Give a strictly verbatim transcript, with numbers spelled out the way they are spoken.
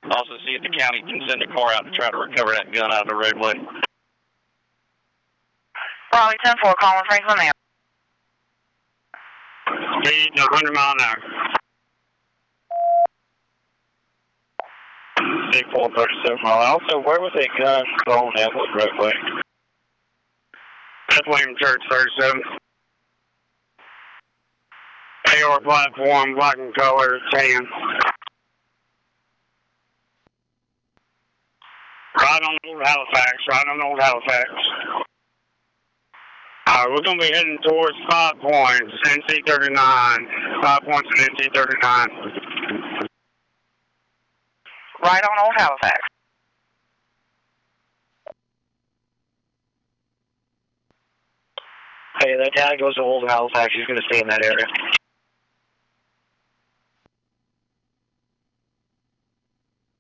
Also see if the county can send a car out to try to recover that gun out of the roadway. Raleigh ten four, calling Franklin Air. Speed one hundred mile an hour. C four thirty-seven mile. Also, where was that gun thrown at? What roadway? That's William Church thirty-seven. A R platform, black and color, tan. Right on Old Halifax, right on Old Halifax. Alright, we're going to be heading towards Five Points, N C thirty-nine. Five Points and N C thirty-nine. Right on Old Halifax. Hey, that guy goes to Old Halifax. He's going to stay in that area.